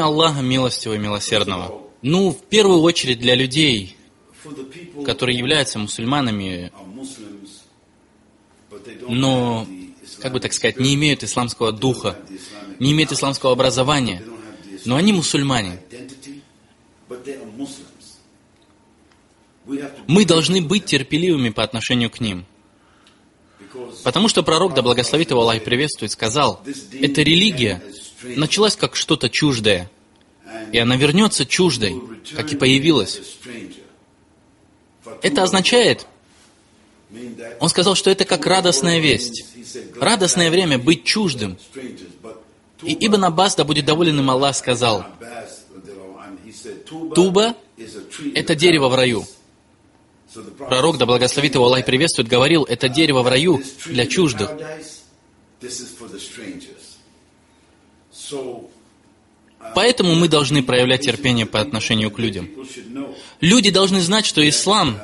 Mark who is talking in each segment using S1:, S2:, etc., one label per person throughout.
S1: Аллаха Милостивого и Милосердного. Ну, в первую очередь для людей, которые являются мусульманами, но, как бы так сказать, не имеют исламского духа, не имеют исламского образования, но они мусульмане. Мы должны быть терпеливыми по отношению к ним. Потому что пророк, да благословит его Аллах и приветствует, сказал, эта религия началась как что-то чуждое, и она вернется чуждой, как и появилась. Это означает, он сказал, что это как радостная весть. Радостное время быть чуждым. И Ибн Аббас, да будет доволен им Аллах, сказал, туба – это дерево в раю. Пророк, да благословит его Аллах и приветствует, говорил, это дерево в раю для чуждых. Поэтому мы должны проявлять терпение по отношению к людям. Люди должны знать, что ислам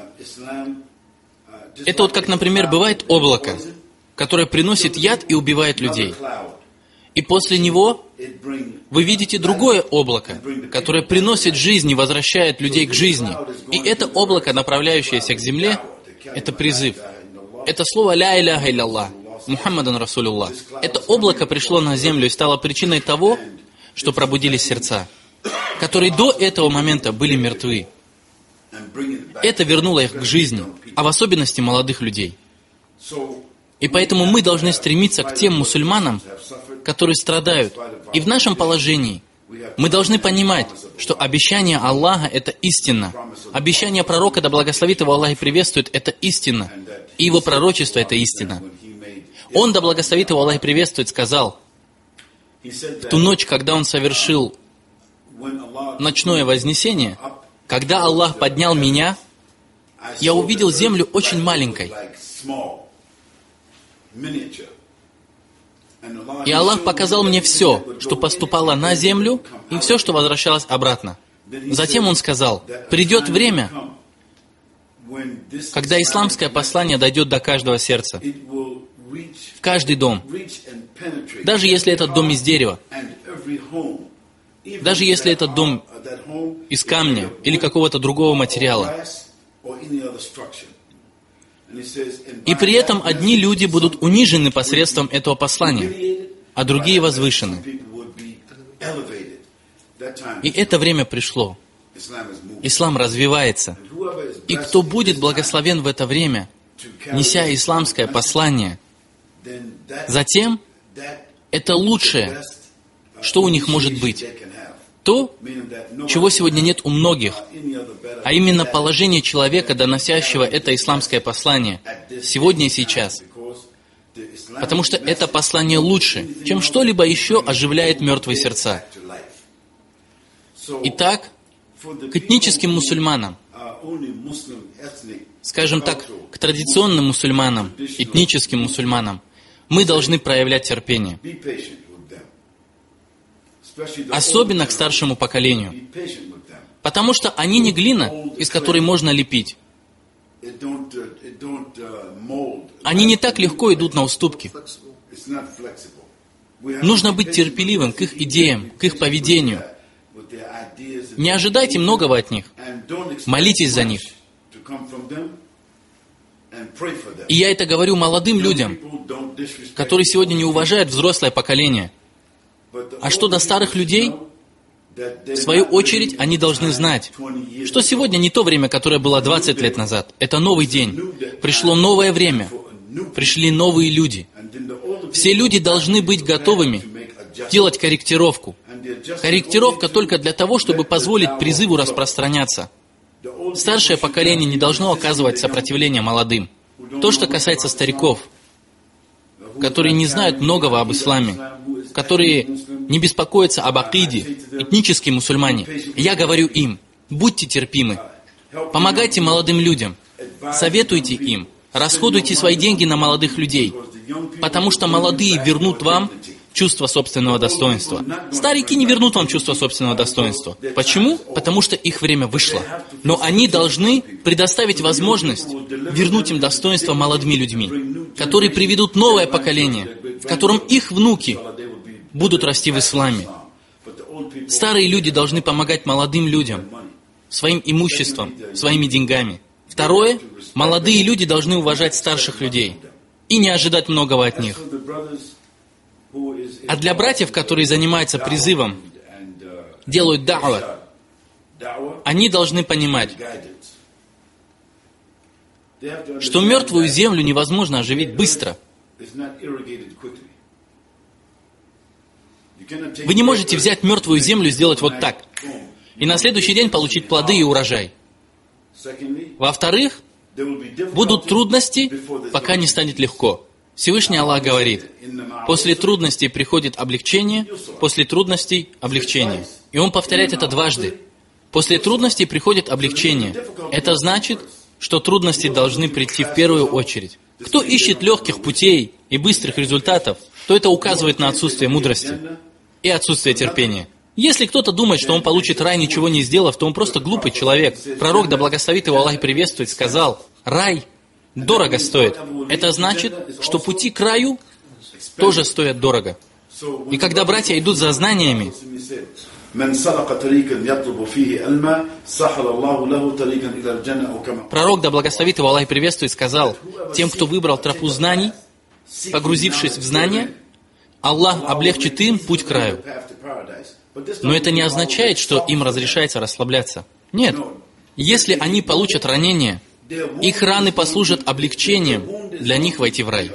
S1: – это вот как, например, бывает облако, которое приносит яд и убивает людей. И после него вы видите другое облако, которое приносит жизнь и возвращает людей к жизни. И это облако, направляющееся к земле, это призыв. Это слово «Ля иляха илля Мухаммадан Расулуллах». Это облако пришло на землю и стало причиной того, что пробудились сердца, которые до этого момента были мертвы. Это вернуло их к жизни, а в особенности молодых людей. И поэтому мы должны стремиться к тем мусульманам, которые страдают. И в нашем положении мы должны понимать, что обещание Аллаха – это истина. Обещание пророка, да благословит его Аллах и приветствует, это истина. И его пророчество – это истина. Он, да благословит его Аллах и приветствует, сказал, в ту ночь, когда он совершил ночное вознесение, когда Аллах поднял меня, я увидел землю очень маленькой. И Аллах показал мне все, что поступало на землю, и все, что возвращалось обратно. Затем Он сказал, придет время, когда исламское послание дойдет до каждого сердца, в каждый дом, даже если этот дом из дерева, даже если этот дом из камня или какого-то другого материала. И при этом одни люди будут унижены посредством этого послания, а другие возвышены. И это время пришло. Ислам развивается. И кто будет благословен в это время, неся исламское послание, затем это лучшее, что у них может быть. То, чего сегодня нет у многих, а именно положение человека, доносящего это исламское послание, сегодня и сейчас. Потому что это послание лучше, чем что-либо еще оживляет мертвые сердца. Итак, к этническим мусульманам, скажем так, к традиционным мусульманам, этническим мусульманам, мы должны проявлять терпение. Особенно к старшему поколению. Потому что они не глина, из которой можно лепить. Они не так легко идут на уступки. Нужно быть терпеливым к их идеям, к их поведению. Не ожидайте многого от них. Молитесь за них. И я это говорю молодым людям, которые сегодня не уважают взрослое поколение. А что до старых людей? В свою очередь, они должны знать, что сегодня не то время, которое было 20 лет назад. Это новый день. Пришло новое время. Пришли новые люди. Все люди должны быть готовыми делать корректировку. Корректировка только для того, чтобы позволить призыву распространяться. Старшее поколение не должно оказывать сопротивление молодым. То, что касается стариков, которые не знают многого об исламе, которые не беспокоятся об акиде, этнические мусульмане, я говорю им, будьте терпимы, помогайте молодым людям, советуйте им, расходуйте свои деньги на молодых людей, потому что молодые вернут вам чувство собственного достоинства. Старики не вернут вам чувство собственного достоинства. Почему? Потому что их время вышло. Но они должны предоставить возможность вернуть им достоинство молодыми людьми, которые приведут новое поколение, в котором их внуки будут расти в исламе. Старые люди должны помогать молодым людям своим имуществом, своими деньгами. Второе, молодые люди должны уважать старших людей и не ожидать многого от них. А для братьев, которые занимаются призывом, делают да'ва, они должны понимать, что мертвую землю невозможно оживить быстро. Вы не можете взять мертвую землю и сделать вот так, и на следующий день получить плоды и урожай. Во-вторых, будут трудности, пока не станет легко. Всевышний Аллах говорит, после трудностей приходит облегчение, после трудностей – облегчение. И Он повторяет это дважды. После трудностей приходит облегчение. Это значит, что трудности должны прийти в первую очередь. Кто ищет легких путей и быстрых результатов, то это указывает на отсутствие мудрости и отсутствие терпения. Если кто-то думает, что он получит рай, ничего не сделав, то он просто глупый человек. Пророк, да благословит его Аллах и приветствует, сказал, рай дорого стоит. Это значит, что пути к раю тоже стоят дорого. И когда братья идут за знаниями, пророк, да благословит его Аллах и приветствует, сказал, тем, кто выбрал тропу знаний, погрузившись в знания, Аллах облегчит им путь к раю. Но это не означает, что им разрешается расслабляться. Нет. Если они получат ранение, их раны послужат облегчением для них войти в рай.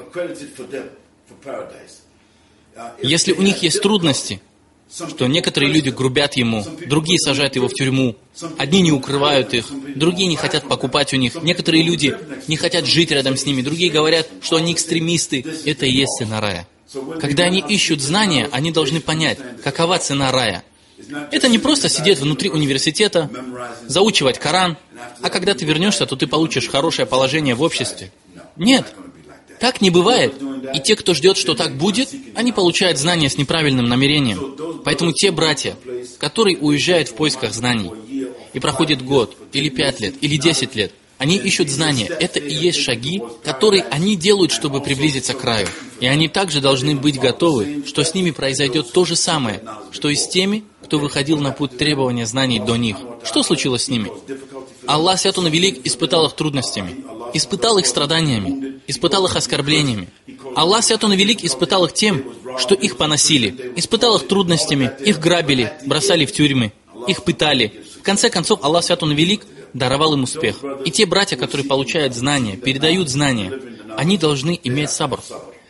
S1: Если у них есть трудности, что некоторые люди грубят ему, другие сажают его в тюрьму, одни не укрывают их, другие не хотят покупать у них, некоторые люди не хотят жить рядом с ними, другие говорят, что они экстремисты, это и есть цена рая. Когда они ищут знания, они должны понять, какова цена рая. Это не просто сидеть внутри университета, заучивать Коран, а когда ты вернешься, то ты получишь хорошее положение в обществе. Нет, так не бывает. И те, кто ждет, что так будет, они получают знания с неправильным намерением. Поэтому те братья, которые уезжают в поисках знаний, и проходит год, или 5 лет, или 10 лет, они ищут знания. Это и есть шаги, которые они делают, чтобы приблизиться к раю. И они также должны быть готовы, что с ними произойдет то же самое, что и с теми, кто выходил на путь требования знаний до них. Что случилось с ними? Аллах Свят Он Велик испытал их трудностями, испытал их страданиями, испытал их оскорблениями. Аллах Свят Он Велик испытал их тем, что их поносили, испытал их трудностями, их грабили, бросали в тюрьмы, их пытали. В конце концов, Аллах Свят Он Велик даровал им успех. И те братья, которые получают знания, передают знания, они должны иметь сабр.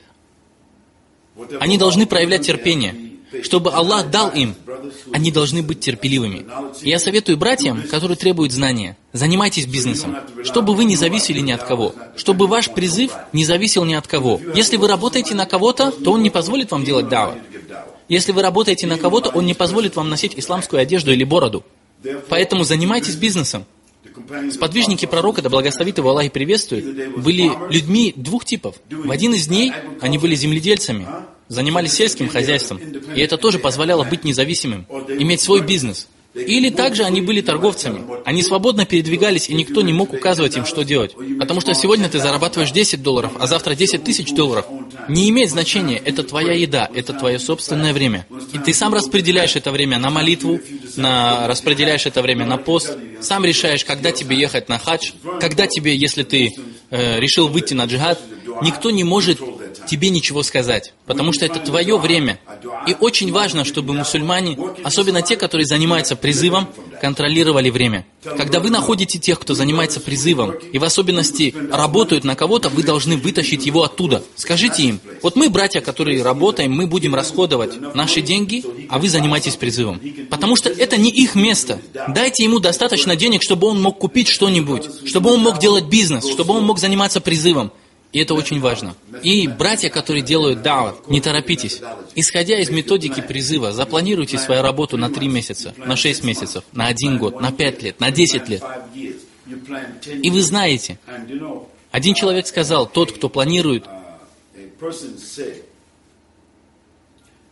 S1: Они должны проявлять терпение. Чтобы Аллах дал им, они должны быть терпеливыми. И я советую братьям, которые требуют знания, занимайтесь бизнесом, чтобы вы не зависели ни от кого, чтобы ваш призыв не зависел ни от кого. Если вы работаете на кого-то, то он не позволит вам делать дава. Если вы работаете на кого-то, он не позволит вам носить исламскую одежду или бороду. Поэтому занимайтесь бизнесом. Сподвижники пророка, да благословит его Аллах и приветствует, были людьми двух типов. В один из дней они были земледельцами, занимались сельским хозяйством, и это тоже позволяло быть независимым, иметь свой бизнес. Или также они были торговцами. Они свободно передвигались, и никто не мог указывать им, что делать. Потому что сегодня ты зарабатываешь $10, а завтра $10 000. Не имеет значения, это твоя еда, это твое собственное время. И ты сам распределяешь это время на молитву, распределяешь это время на пост, сам решаешь, когда тебе ехать на хадж, когда тебе, если ты решил выйти на джихад, никто не может тебе ничего сказать, потому что это твое время. И очень важно, чтобы мусульмане, особенно те, которые занимаются призывом, контролировали время. Когда вы находите тех, кто занимается призывом, и в особенности работают на кого-то, вы должны вытащить его оттуда. Скажите им, вот мы, братья, которые работаем, мы будем расходовать наши деньги, а вы занимаетесь призывом. Потому что это не их место. Дайте ему достаточно денег, чтобы он мог купить что-нибудь, чтобы он мог делать бизнес, чтобы он мог заниматься призывом. И это очень важно. И братья, которые делают да'ват, не торопитесь. Исходя из методики призыва, запланируйте свою работу на 3 месяца, на 6 месяцев, на 1 год, на 5 лет, на 10 лет. И вы знаете, один человек сказал, тот, кто планирует,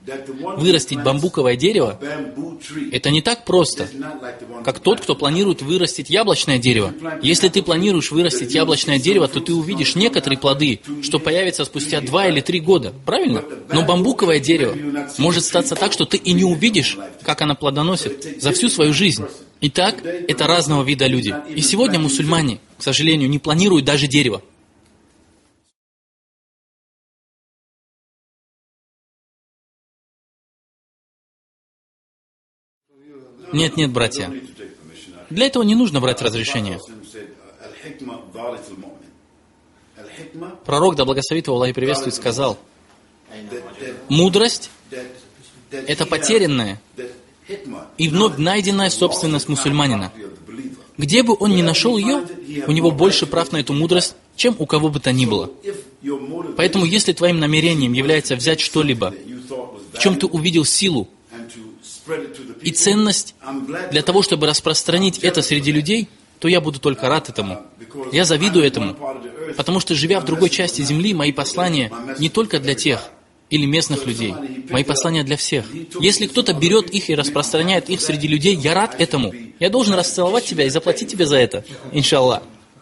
S1: Вырастить бамбуковое дерево – это не так просто, как тот, кто планирует вырастить яблочное дерево. Если ты планируешь вырастить яблочное дерево, то ты увидишь некоторые плоды, что появятся спустя 2 или 3 года, правильно? Но бамбуковое дерево может статься так, что ты и не увидишь, как оно плодоносит за всю свою жизнь. Итак, это разного вида люди. И сегодня мусульмане, к сожалению, не планируют даже дерево. Нет, братья. Для этого не нужно брать разрешение. Пророк, да благословит его Аллах и приветствует, сказал: мудрость – это потерянная и вновь найденная собственность мусульманина. Где бы он ни нашел ее, у него больше прав на эту мудрость, чем у кого бы то ни было. Поэтому, если твоим намерением является взять что-либо, в чем ты увидел силу и ценность для того, чтобы распространить это среди людей, то я буду только рад этому. Я завидую этому, потому что, живя в другой части земли, мои послания не только для тех или местных людей, мои послания для всех. Если кто-то берет их и распространяет их среди людей, я рад этому. Я должен расцеловать тебя и заплатить тебе за это, иншаллах.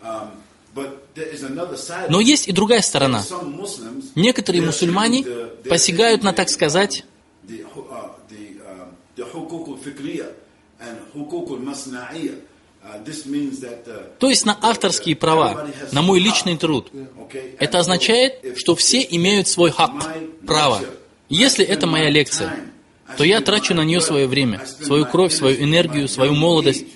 S1: Но есть и другая сторона. Некоторые мусульмане посягают на, так сказать, то есть на авторские права, на мой личный труд. Это означает, что все имеют свой хак, право. Если это моя лекция, то я трачу на нее свое время, свою кровь, свою энергию, свою молодость,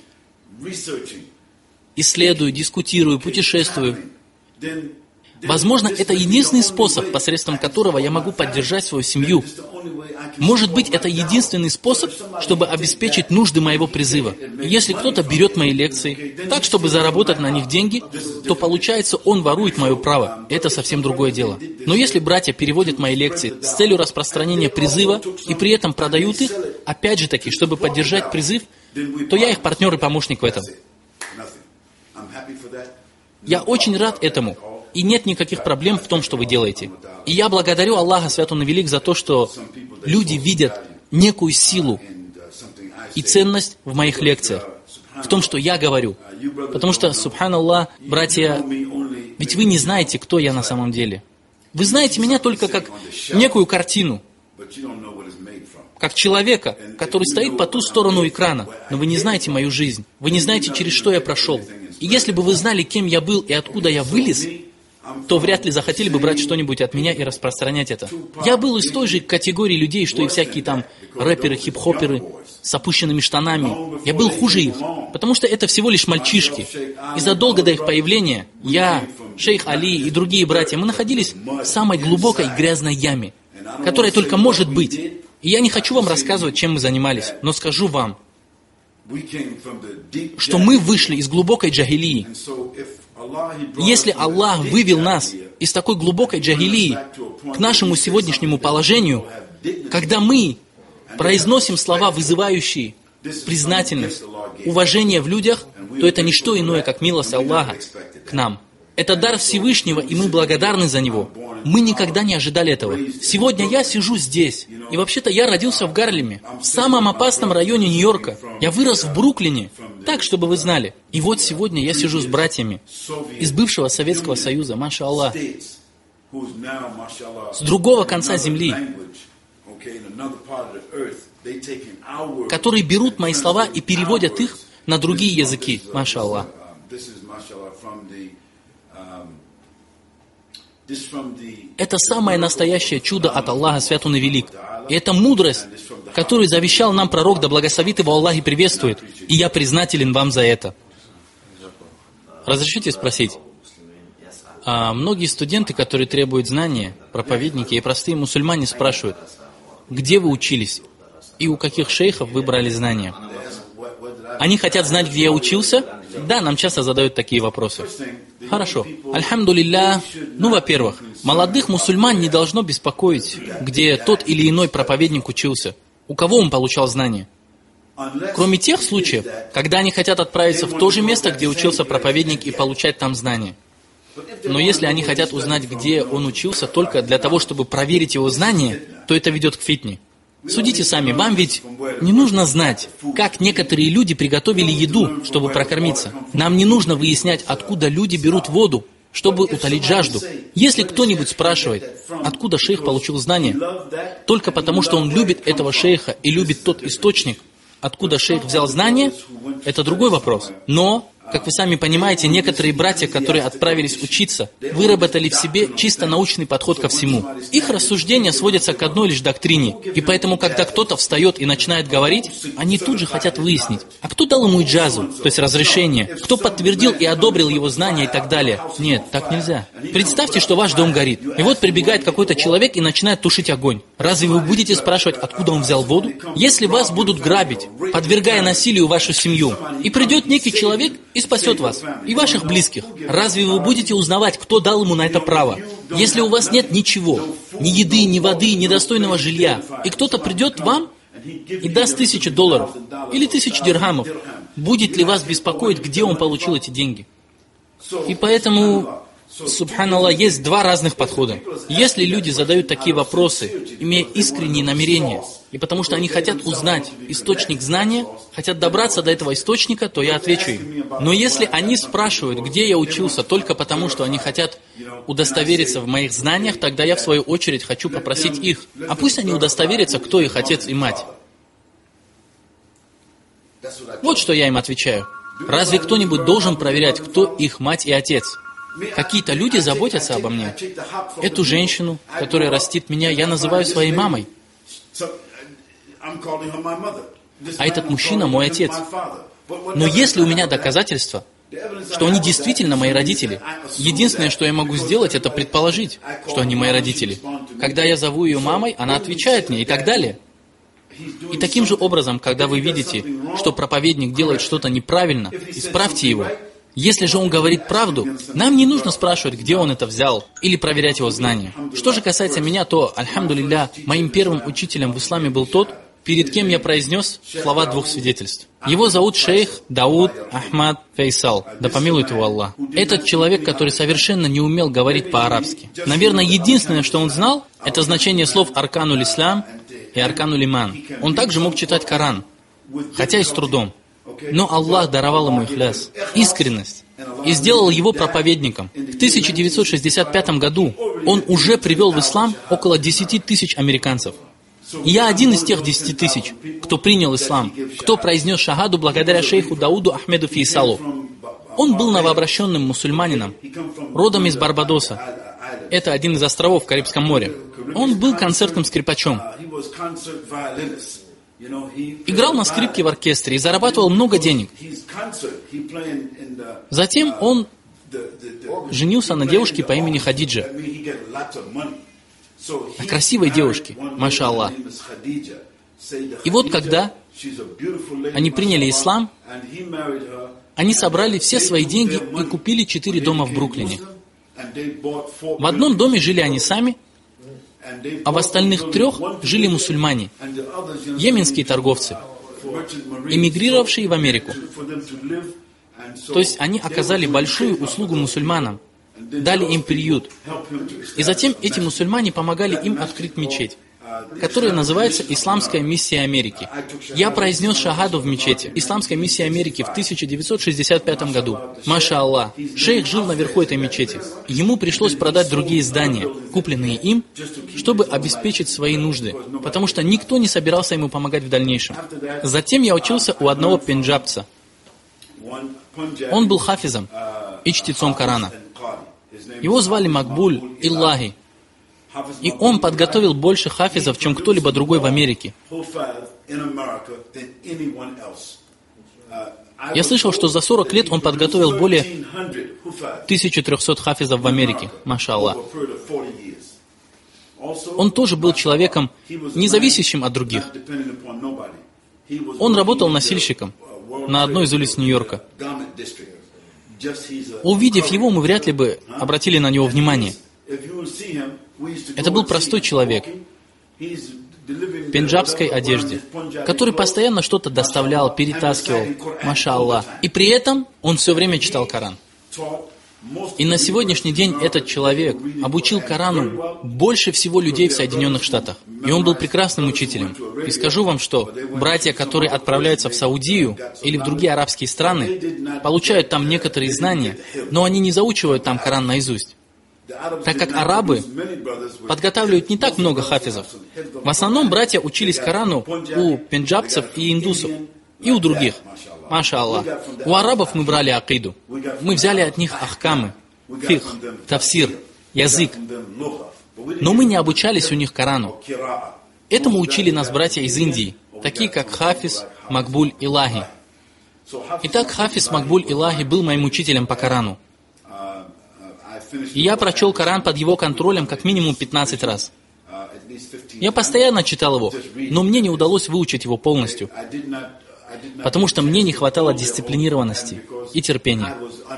S1: исследую, дискутирую, путешествую. Возможно, это единственный способ, посредством которого я могу поддержать свою семью. Может быть, это единственный способ, чтобы обеспечить нужды моего призыва. И если кто-то берет мои лекции так, чтобы заработать на них деньги, то получается, он ворует мое право. Это совсем другое дело. Но если братья переводят мои лекции с целью распространения призыва и при этом продают их, опять же таки, чтобы поддержать призыв, то я их партнер и помощник в этом. Я очень рад этому. И нет никаких проблем в том, что вы делаете. И я благодарю Аллаха, Свят Он и Велик, за то, что люди видят некую силу и ценность в моих лекциях, в том, что я говорю. Потому что, субханаллах, братья, ведь вы не знаете, кто я на самом деле. Вы знаете меня только как некую картину, как человека, который стоит по ту сторону экрана, но вы не знаете мою жизнь, вы не знаете, через что я прошел. И если бы вы знали, кем я был и откуда я вылез, то вряд ли захотели бы брать что-нибудь от меня и распространять это. Я был из той же категории людей, что и всякие там рэперы, хип-хоперы с опущенными штанами. Я был хуже их, потому что это всего лишь мальчишки. И задолго до их появления я, шейх Али и другие братья, мы находились в самой глубокой грязной яме, которая только может быть. И я не хочу вам рассказывать, чем мы занимались, но скажу вам, что мы вышли из глубокой джахилии. Если Аллах вывел нас из такой глубокой джахилии к нашему сегодняшнему положению, когда мы произносим слова, вызывающие признательность, уважение в людях, то это не что иное, как милость Аллаха к нам. Это дар Всевышнего, и мы благодарны за него. Мы никогда не ожидали этого. Сегодня я сижу здесь. И вообще-то я родился в Гарлеме, в самом опасном районе Нью-Йорка. Я вырос в Бруклине. Так, чтобы вы знали. И вот сегодня я сижу с братьями из бывшего Советского Союза, маша Аллах, с другого конца земли, которые берут мои слова и переводят их на другие языки, маша Аллах. Это самое настоящее чудо от Аллаха, Свят Он и Велик. И это мудрость, которую завещал нам пророк, да благословит его Аллах и приветствует. И я признателен вам за это. Разрешите спросить? Многие студенты, которые требуют знания, проповедники и простые мусульмане спрашивают, где вы учились и у каких шейхов вы брали знания? Они хотят знать, где я учился? Да, нам часто задают такие вопросы. Хорошо. Альхамдулилля. Во-первых, молодых мусульман не должно беспокоить, где тот или иной проповедник учился, у кого он получал знания. Кроме тех случаев, когда они хотят отправиться в то же место, где учился проповедник, и получать там знания. Но если они хотят узнать, где он учился, только для того, чтобы проверить его знания, то это ведет к фитне. Судите сами, вам ведь не нужно знать, как некоторые люди приготовили еду, чтобы прокормиться. Нам не нужно выяснять, откуда люди берут воду, чтобы утолить жажду. Если кто-нибудь спрашивает, откуда шейх получил знания, только потому, что он любит этого шейха и любит тот источник, откуда шейх взял знания, это другой вопрос. Но, как вы сами понимаете, некоторые братья, которые отправились учиться, выработали в себе чисто научный подход ко всему. Их рассуждения сводятся к одной лишь доктрине, и поэтому, когда кто-то встает и начинает говорить, они тут же хотят выяснить, а кто дал ему иджазу, то есть разрешение, кто подтвердил и одобрил его знания и так далее. Нет, так нельзя. Представьте, что ваш дом горит, и вот прибегает какой-то человек и начинает тушить огонь. Разве вы будете спрашивать, откуда он взял воду? Если вас будут грабить, подвергая насилию вашу семью, и придет некий человек и спасет вас, и ваших близких, разве вы будете узнавать, кто дал ему на это право? Если у вас нет ничего, ни еды, ни воды, ни достойного жилья, и кто-то придет вам и даст $1000 или 1000 дирхамов, будет ли вас беспокоить, где он получил эти деньги? И поэтому, субханаллах, есть два разных подхода. Если люди задают такие вопросы, имея искренние намерения, и потому что они хотят узнать источник знания, хотят добраться до этого источника, то я отвечу им. Но если они спрашивают, где я учился, только потому, что они хотят удостовериться в моих знаниях, тогда я в свою очередь хочу попросить их, а пусть они удостоверятся, кто их отец и мать. Вот что я им отвечаю. Разве кто-нибудь должен проверять, кто их мать и отец? Какие-то люди заботятся обо мне. Эту женщину, которая растит меня, я называю своей мамой. А этот мужчина мой отец. Но если у меня доказательства, что они действительно мои родители, единственное, что я могу сделать, это предположить, что они мои родители. Когда я зову ее мамой, она отвечает мне и так далее. И таким же образом, когда вы видите, что проповедник делает что-то неправильно, исправьте его. Если же он говорит правду, нам не нужно спрашивать, где он это взял, или проверять его знания. Что же касается меня, то, альхамдулилля, моим первым учителем в исламе был тот, перед кем я произнес слова двух свидетельств. Его зовут шейх Дауд Ахмад Фейсал, да помилует его Аллах. Этот человек, который совершенно не умел говорить по-арабски. Наверное, единственное, что он знал, это значение слов «аркануль ислам» и «аркануль иман». Он также мог читать Коран, хотя и с трудом. Но Аллах даровал ему ихляс, искренность, и сделал его проповедником. В 1965 году он уже привел в ислам около 10 тысяч американцев. И я один из тех 10 тысяч, кто принял ислам, кто произнес шахаду благодаря шейху Дауду Ахмеду Фейсалу. Он был новообращенным мусульманином, родом из Барбадоса. Это один из островов в Карибском море. Он был концертным скрипачом. Играл на скрипке в оркестре и зарабатывал много денег. Затем он женился на девушке по имени Хадиджа. На красивой девушке, маша Аллах. И вот когда они приняли ислам, они собрали все свои деньги и купили 4 дома в Бруклине. В одном доме жили они сами, а в остальных 3 жили мусульмане, йеменские торговцы, эмигрировавшие в Америку. То есть они оказали большую услугу мусульманам, дали им приют. И затем эти мусульмане помогали им открыть мечеть, которая называется «Исламская миссия Америки». Я произнес шахаду в мечети «Исламская миссия Америки» в 1965 году. Маша Аллах, шейх жил наверху этой мечети. Ему пришлось продать другие здания, купленные им, чтобы обеспечить свои нужды, потому что никто не собирался ему помогать в дальнейшем. Затем я учился у одного пенджабца. Он был хафизом и чтецом Корана. Его звали Макбуль Иллахи. И он подготовил больше хафизов, чем кто-либо другой в Америке. Я слышал, что за 40 лет он подготовил более 1300 хафизов в Америке. Маша Аллах. Он тоже был человеком, не зависящим от других. Он работал носильщиком на одной из улиц Нью-Йорка. Увидев его, мы вряд ли бы обратили на него внимание. Это был простой человек в пенджабской одежде, который постоянно что-то доставлял, перетаскивал, маша Аллах. И при этом он все время читал Коран. И на сегодняшний день этот человек обучил Корану больше всего людей в Соединенных Штатах. И он был прекрасным учителем. И скажу вам, что братья, которые отправляются в Саудию или в другие арабские страны, получают там некоторые знания, но они не заучивают там Коран наизусть. Так как арабы подготавливают не так много хафизов. В основном братья учились Корану у пенджабцев и индусов, и у других. Маша Аллах. У арабов мы брали акиду. Мы взяли от них ахкамы, фикх, тафсир, язык. Но мы не обучались у них Корану. Этому учили нас братья из Индии, такие как Хафиз Макбуль Илахи. Итак, Хафиз Макбуль Илахи был моим учителем по Корану. И я прочел Коран под его контролем как минимум 15 раз. Я постоянно читал его, но мне не удалось выучить его полностью, потому что мне не хватало дисциплинированности и терпения.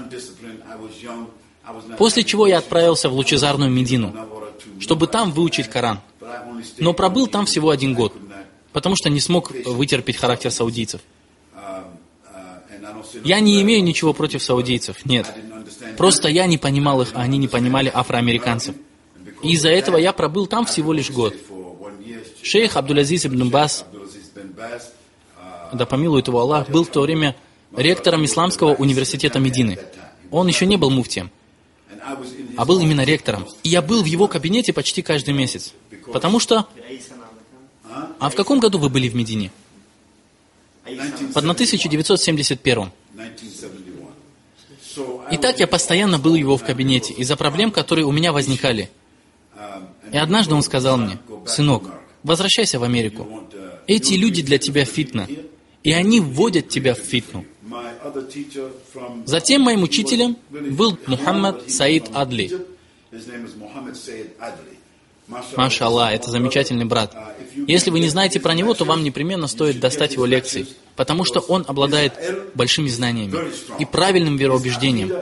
S1: После чего я отправился в лучезарную Медину, чтобы там выучить Коран. Но пробыл там всего 1 год, потому что не смог вытерпеть характер саудийцев. Я не имею ничего против саудийцев, нет. Просто я не понимал их, а они не понимали афроамериканцев. И из-за этого я пробыл там всего лишь год. Шейх Абдул-Азиз ибн Бас, да помилует его Аллах, был в то время ректором Исламского университета Медины. Он еще не был муфтием, а был именно ректором. И я был в его кабинете почти каждый месяц. Потому что... А в каком году вы были в Медине? Под 1971. Итак, я постоянно был его в кабинете из-за проблем, которые у меня возникали. И однажды он сказал мне: «Сынок, возвращайся в Америку. Эти люди для тебя фитна, и они вводят тебя в фитну». Затем моим учителем был Мухаммад Саид Адли. Маша Аллах, это замечательный брат. Если вы не знаете про него, то вам непременно стоит достать его лекции, потому что он обладает большими знаниями и правильным вероубеждением.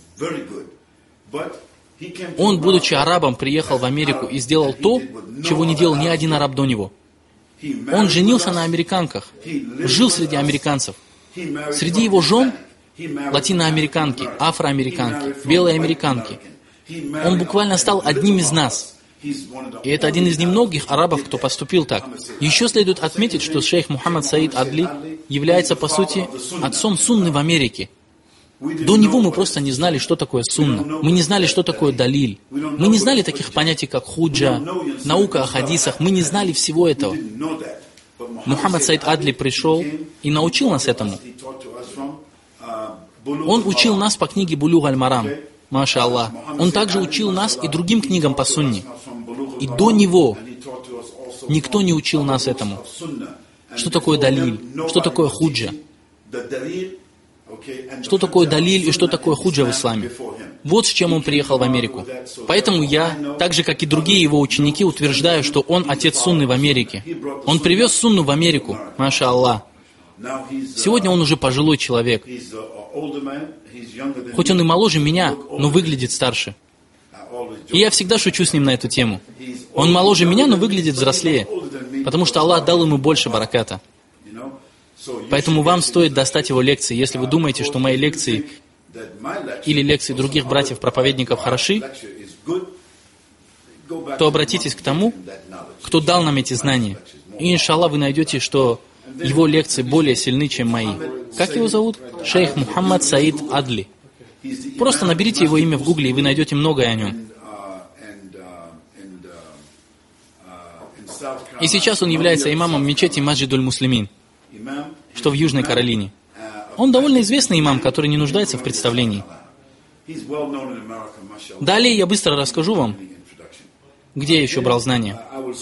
S1: Он, будучи арабом, приехал в Америку и сделал то, чего не делал ни один араб до него. Он женился на американках, жил среди американцев. Среди его жен латиноамериканки, афроамериканки, белые американки. Он буквально стал одним из нас. И это один из немногих арабов, кто поступил так. Еще следует отметить, что шейх Мухаммад Саид Адли является, по сути, отцом сунны в Америке. До него мы просто не знали, что такое сунна. Мы не знали, что такое далиль. Мы не знали таких понятий, как худжа, наука о хадисах. Мы не знали всего этого. Мухаммад Саид Адли пришел и научил нас этому. Он учил нас по книге Булюг аль-Марам. Маша Аллах. Он также учил нас и другим книгам по сунне. И до него никто не учил нас этому. Что такое далиль? Что такое худжа? Что такое далиль и что такое худжа в исламе? Вот с чем он приехал в Америку. Поэтому я, так же как и другие его ученики, утверждаю, что он отец сунны в Америке. Он привез сунну в Америку. Маша Аллах. Сегодня он уже пожилой человек. Хоть он и моложе меня, но выглядит старше. И я всегда шучу с ним на эту тему. Он моложе меня, но выглядит взрослее, потому что Аллах дал ему больше бараката. Поэтому вам стоит достать его лекции. Если вы думаете, что мои лекции или лекции других братьев-проповедников хороши, то обратитесь к тому, кто дал нам эти знания. И, иншаллах, вы найдете, что его лекции более сильны, чем мои. Как его зовут? Шейх Мухаммад Саид Адли. Просто наберите его имя в гугле, и вы найдете многое о нем. И сейчас он является имамом мечети Масджидуль Муслимин, что в Южной Каролине. Он довольно известный имам, который не нуждается в представлении. Далее я быстро расскажу вам, где я еще брал знания.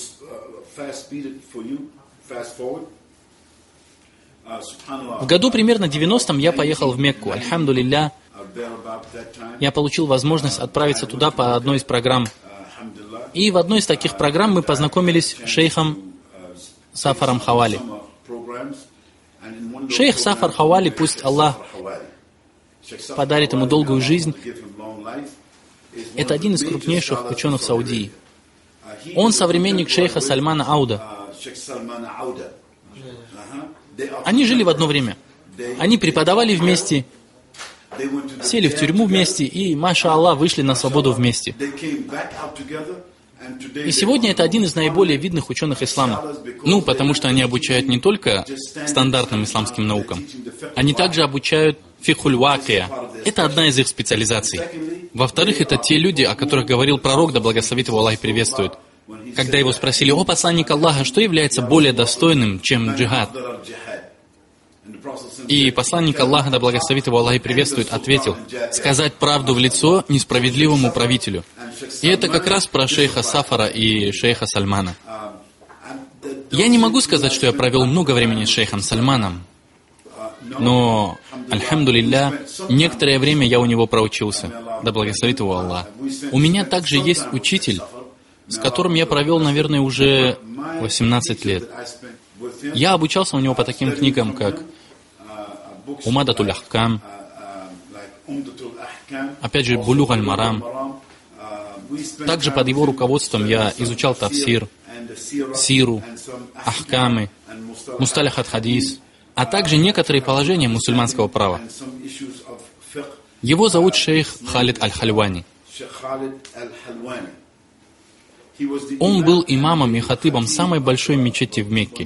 S1: В году примерно 90-м я поехал в Мекку. Альхамдулилля, я получил возможность отправиться туда по одной из программ. И в одной из таких программ мы познакомились с шейхом Сафаром Хавали. Шейх Сафар Хавали, пусть Аллах подарит ему долгую жизнь, это один из крупнейших ученых Саудии. Он современник шейха Сальмана Ауда. Они жили в одно время. Они преподавали вместе, сели в тюрьму вместе и, маша Аллах, вышли на свободу вместе. И сегодня это один из наиболее видных ученых ислама. Потому что они обучают не только стандартным исламским наукам, они также обучают фикхуль вакия. Это одна из их специализаций. Во-вторых, это те люди, о которых говорил пророк, да благословит его Аллах и приветствует. Когда его спросили: «О посланник Аллаха, что является более достойным, чем джихад?» И посланник Аллаха, да благословит его Аллах и приветствует, ответил: «Сказать правду в лицо несправедливому правителю». И это как раз про шейха Сафара и шейха Сальмана. Я не могу сказать, что я провел много времени с шейхом Сальманом, но, альхамдулилля, некоторое время я у него проучился, да благословит его Аллах. У меня также есть учитель, с которым я провел, наверное, уже 18 лет. Я обучался у него по таким книгам, как Умадатуль Ахкам, опять же, Булюг аль-Марам. Также под его руководством я изучал тафсир, сиру, ахкамы, мусталях ат-хадис, а также некоторые положения мусульманского права. Его зовут шейх Халид аль-Хальвани. Он был имамом и хатыбом самой большой мечети в Мекке.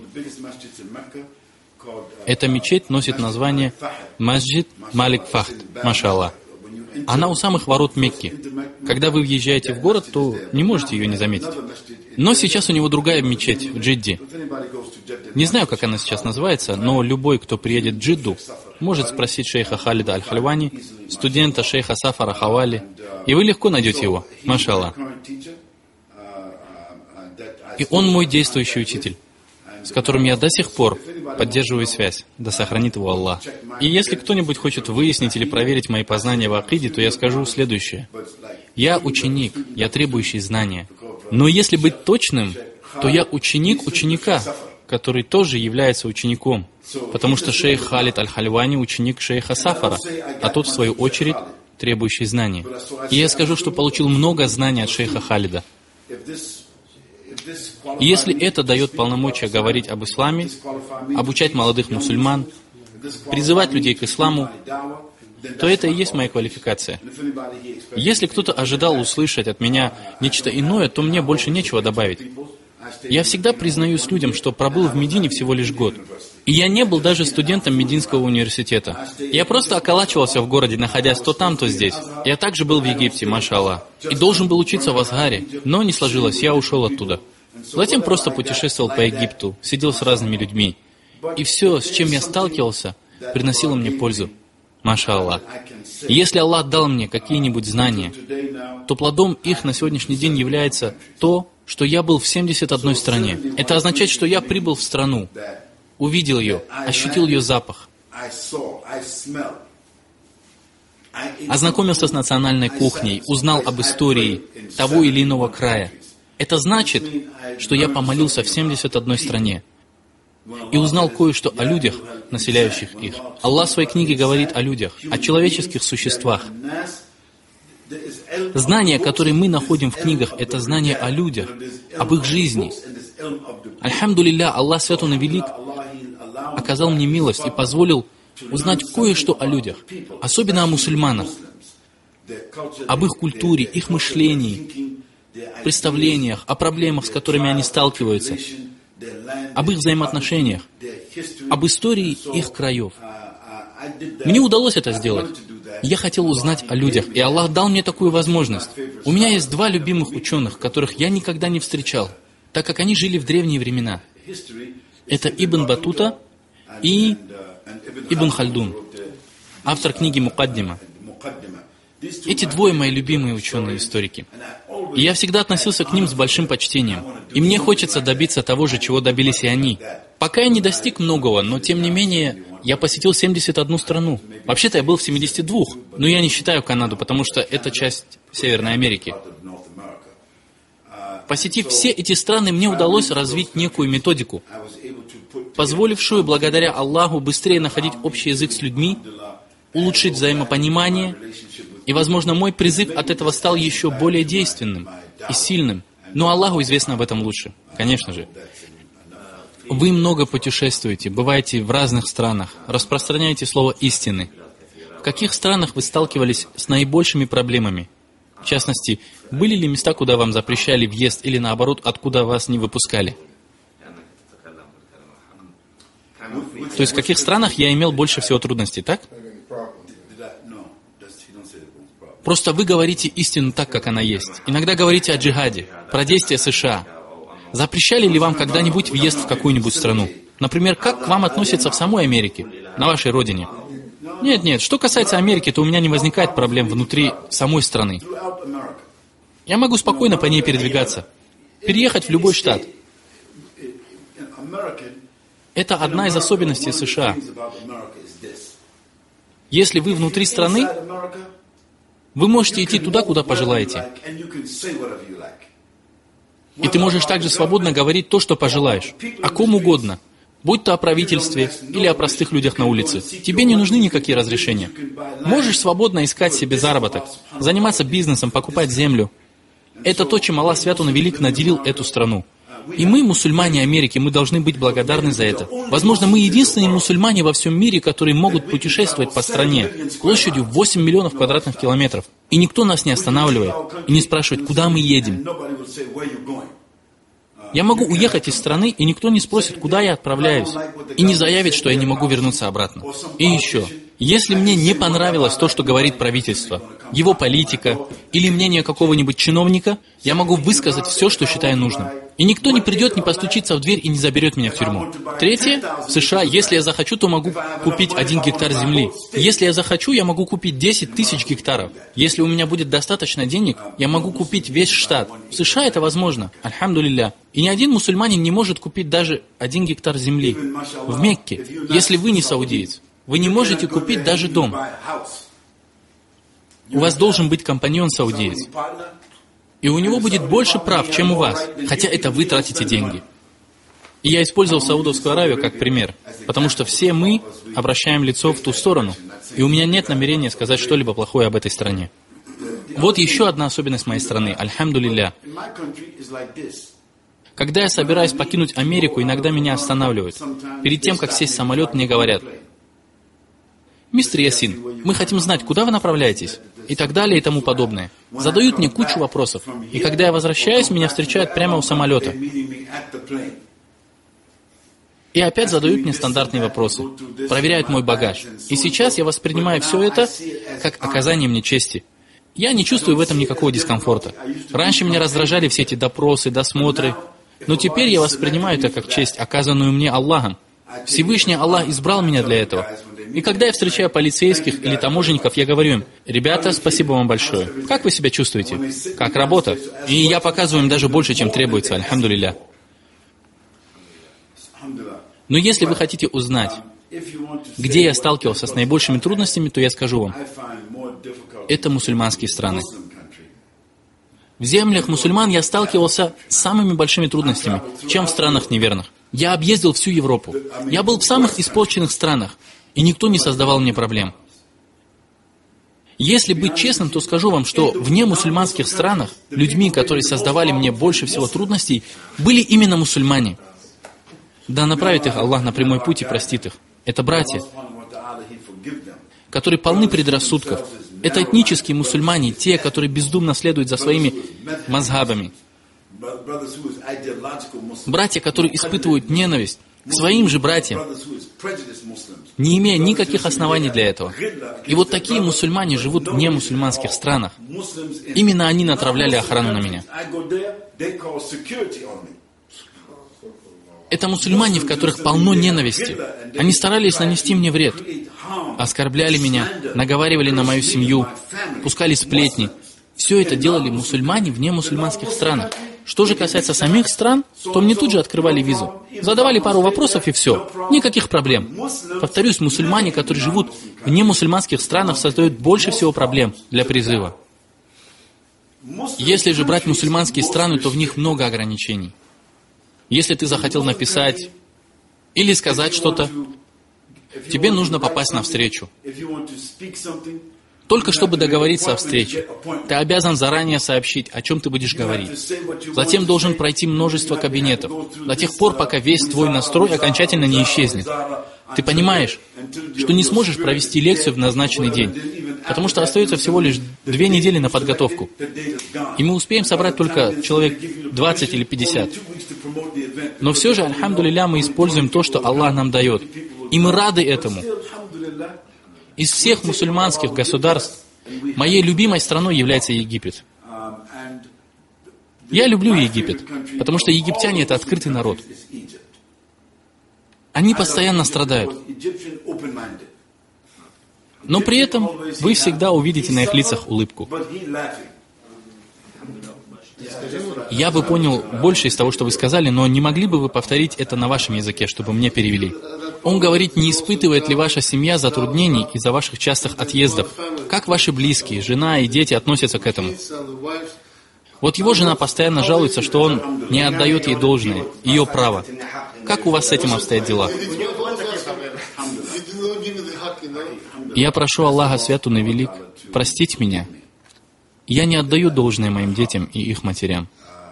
S1: Эта мечеть носит название Масджид Малик Фахд, маша Аллах. Она у самых ворот Мекки. Когда вы въезжаете в город, то не можете ее не заметить. Но сейчас у него другая мечеть в Джидде. Не знаю, как она сейчас называется, но любой, кто приедет в Джидду, может спросить шейха Халида аль-Хальвани, студента шейха Сафара Хавали, и вы легко найдете его, маша Аллах. И он мой действующий учитель, с которым я до сих пор поддерживаю связь, да сохранит его Аллах. И если кто-нибудь хочет выяснить или проверить мои познания в акиде, то я скажу следующее. Я ученик, я требующий знания. Но если быть точным, то я ученик ученика, который тоже является учеником, потому что шейх Халид аль-Хальвани ученик шейха Сафара, а тот, в свою очередь, требующий знания. И я скажу, что получил много знаний от шейха Халида. И если это дает полномочия говорить об исламе, обучать молодых мусульман, призывать людей к исламу, то это и есть моя квалификация. Если кто-то ожидал услышать от меня нечто иное, то мне больше нечего добавить. Я всегда признаюсь людям, что пробыл в Медине всего лишь год. И я не был даже студентом Мединского университета. Я просто околачивался в городе, находясь то там, то здесь. Я также был в Египте, маша Аллах. И должен был учиться в Азгаре, но не сложилось, я ушел оттуда. Затем просто путешествовал по Египту, сидел с разными людьми. И все, с чем я сталкивался, приносило мне пользу. Маша Аллах. И если Аллах дал мне какие-нибудь знания, то плодом их на сегодняшний день является то, что я был в 71 стране. Это означает, что я прибыл в страну, увидел ее, ощутил ее запах, ознакомился с национальной кухней, узнал об истории того или иного края. Это значит, что я помолился в 71 стране и узнал кое-что о людях, населяющих их. Аллах в своей книге говорит о людях, о человеческих существах. Знания, которые мы находим в книгах, это знания о людях, об их жизни. Альхамдулилля, Аллах Свят Он и Велик оказал мне милость и позволил узнать кое-что о людях, особенно о мусульманах, об их культуре, их мышлении, представлениях, о проблемах, с которыми они сталкиваются, об их взаимоотношениях, об истории их краев. Мне удалось это сделать. Я хотел узнать о людях, и Аллах дал мне такую возможность. У меня есть два любимых ученых, которых я никогда не встречал, так как они жили в древние времена. Это Ибн Батута и Ибн Хальдун, автор книги Мукаддима. Эти двое мои любимые ученые-историки. И я всегда относился к ним с большим почтением. И мне хочется добиться того же, чего добились и они. Пока я не достиг многого, но тем не менее, я посетил 71 страну. Вообще-то я был в 72, но я не считаю Канаду, потому что это часть Северной Америки. Посетив все эти страны, мне удалось развить некую методику, позволившую благодаря Аллаху быстрее находить общий язык с людьми, улучшить взаимопонимание, и, возможно, мой призыв от этого стал еще более действенным и сильным. Но Аллаху известно об этом лучше, конечно же. Вы много путешествуете, бываете в разных странах, распространяете слово истины. В каких странах вы сталкивались с наибольшими проблемами? В частности, были ли места, куда вам запрещали въезд, или наоборот, откуда вас не выпускали? То есть в каких странах я имел больше всего трудностей, так? Просто вы говорите истину так, как она есть. Иногда говорите о джихаде, про действия США. Запрещали ли вам когда-нибудь въезд в какую-нибудь страну? Например, как к вам относятся в самой Америке, на вашей родине? Нет, что касается Америки, то у меня не возникает проблем внутри самой страны. Я могу спокойно по ней передвигаться, переехать в любой штат. Это одна из особенностей США. Если вы внутри страны, вы можете идти туда, куда пожелаете. И ты можешь также свободно говорить то, что пожелаешь, о ком угодно, будь то о правительстве или о простых людях на улице. Тебе не нужны никакие разрешения. Можешь свободно искать себе заработок, заниматься бизнесом, покупать землю. Это то, чем Аллах Свят Он Велик наделил эту страну. И мы, мусульмане Америки, мы должны быть благодарны за это. Возможно, мы единственные мусульмане во всем мире, которые могут путешествовать по стране площадью 8 миллионов квадратных километров. И никто нас не останавливает и не спрашивает, куда мы едем. Я могу уехать из страны, и никто не спросит, куда я отправляюсь, и не заявит, что я не могу вернуться обратно. И еще, если мне не понравилось то, что говорит правительство, его политика или мнение какого-нибудь чиновника, я могу высказать все, что считаю нужным. И никто не придет, не постучится в дверь и не заберет меня в тюрьму. Третье, в США, если я захочу, то могу купить 1 гектар земли. Если я захочу, я могу купить 10 тысяч гектаров. Если у меня будет достаточно денег, я могу купить весь штат. В США это возможно, альхамдулилля. И ни один мусульманин не может купить даже 1 гектар земли. В Мекке, если вы не саудиец, вы не можете купить даже дом. У вас должен быть компаньон-саудиец. И у него будет больше прав, чем у вас, хотя это вы тратите деньги. И я использовал Саудовскую Аравию как пример, потому что все мы обращаем лицо в ту сторону, и у меня нет намерения сказать что-либо плохое об этой стране. Вот еще одна особенность моей страны, альхамдулилля. Когда я собираюсь покинуть Америку, иногда меня останавливают. Перед тем, как сесть в самолет, мне говорят: «Мистер Ясин, мы хотим знать, куда вы направляетесь?» И так далее и тому подобное. Задают мне кучу вопросов. И когда я возвращаюсь, меня встречают прямо у самолета. И опять задают мне стандартные вопросы. Проверяют мой багаж. И сейчас я воспринимаю все это как оказание мне чести. Я не чувствую в этом никакого дискомфорта. Раньше меня раздражали все эти допросы, досмотры. Но теперь я воспринимаю это как честь, оказанную мне Аллахом. Всевышний Аллах избрал меня для этого. И когда я встречаю полицейских или таможенников, я говорю им: «Ребята, спасибо вам большое. Как вы себя чувствуете? Как работа?» И я показываю им даже больше, чем требуется, альхамдулилля. Но если вы хотите узнать, где я сталкивался с наибольшими трудностями, то я скажу вам: это мусульманские страны. В землях мусульман я сталкивался с самыми большими трудностями, чем в странах неверных. Я объездил всю Европу. Я был в самых испорченных странах, и никто не создавал мне проблем. Если быть честным, то скажу вам, что в немусульманских странах людьми, которые создавали мне больше всего трудностей, были именно мусульмане. Да направит их Аллах на прямой путь и простит их. Это братья, которые полны предрассудков. Это этнические мусульмане, те, которые бездумно следуют за своими мазхабами. Братья, которые испытывают ненависть к своим же братьям, не имея никаких оснований для этого. И вот такие мусульмане живут в немусульманских странах. Именно они натравляли охрану на меня. Это мусульмане, в которых полно ненависти. Они старались нанести мне вред. Оскорбляли меня, наговаривали на мою семью, пускали сплетни. Все это делали мусульмане в немусульманских странах. Что же касается самих стран, то мне тут же открывали визу. Задавали пару вопросов и все. Никаких проблем. Повторюсь, мусульмане, которые живут в немусульманских странах, создают больше всего проблем для призыва. Если же брать мусульманские страны, то в них много ограничений. Если ты захотел написать или сказать что-то, тебе нужно попасть на встречу. Только чтобы договориться о встрече, ты обязан заранее сообщить, о чем ты будешь говорить. Затем должен пройти множество кабинетов, до тех пор, пока весь твой настрой окончательно не исчезнет. Ты понимаешь, что не сможешь провести лекцию в назначенный день, потому что остается всего лишь 2 недели на подготовку. И мы успеем собрать только человек 20 или 50. Но все же, альхамдулилля, мы используем то, что Аллах нам дает. И мы рады этому. Из всех мусульманских государств моей любимой страной является Египет. Я люблю Египет, потому что египтяне — это открытый народ. Они постоянно страдают. Но при этом вы всегда увидите на их лицах улыбку. Я бы понял больше из того, что вы сказали, но не могли бы вы повторить это на вашем языке, чтобы мне перевели? Он говорит, не испытывает ли ваша семья затруднений из-за ваших частых отъездов? Как ваши близкие, жена и дети относятся к этому? Вот его жена постоянно жалуется, что он не отдает ей должное, ее право. Как у вас с этим обстоят дела? Я прошу Аллаха Святун и Велик простить меня. Я не отдаю должное моим детям и их матерям.